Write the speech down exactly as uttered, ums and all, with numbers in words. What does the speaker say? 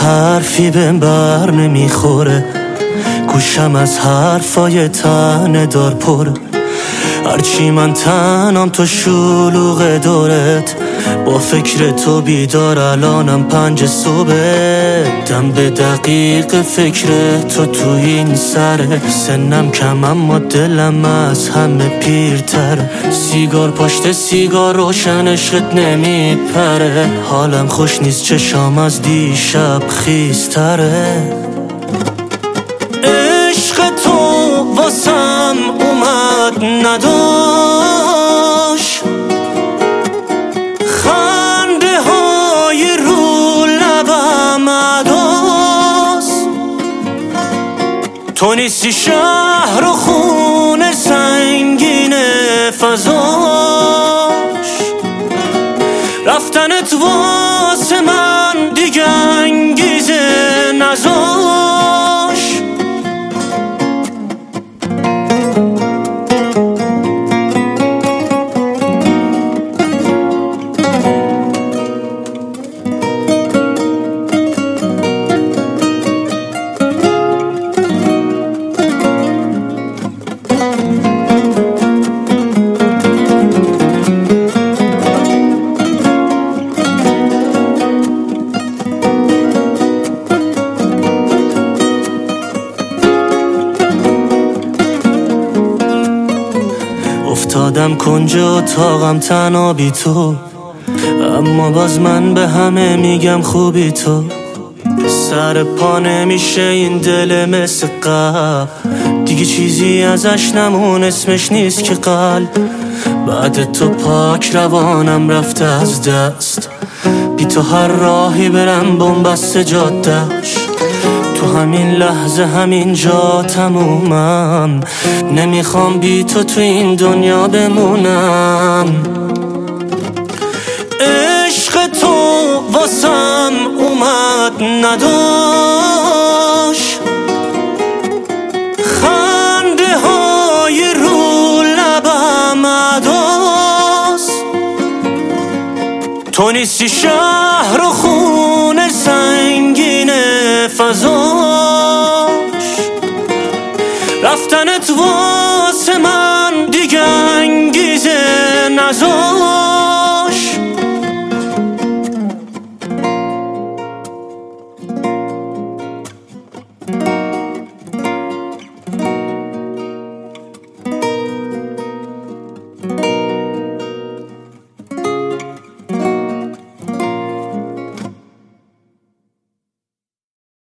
حرفی بهم بر نمیخوره، گوشم از حرفای تنه دار پره. هرچی من تنم تو شلوغ دورت، با فکر تو بیدار الانم پنج صبح. دم به دقیق فکر تو تو این سره، سنم کم اما دلم از همه پیرتره. سیگار پشت سیگار روشن عشقت نمیپره، حالم خوش نیست چشام از دیشب خیستره. عشق تو واسم اومد نداشت، خنده های رو لبم عداست. تو نیستی شهر و خونه سنگین فضاش، رفتنت واسه من دیگه انگیزه نذاش. افتادم کنج اتاقم تنها بی تو، اما باز من به همه میگم خوبی تو. سر پا نمیشه این دل مثل قبل، دیگه چیزی ازش نمون اسمش نیست که قلب. بعد تو پاک روانم رفته از دست، بی تو هر راهی برم بنبست جاده‌اش. تو همین لحظه همین جا تمومم، نمیخوام بی تو تو این دنیا بمونم. عشق تو واسم اومد نداشت، خنده های رو لبم عداست. تو نیستی شهر و خونه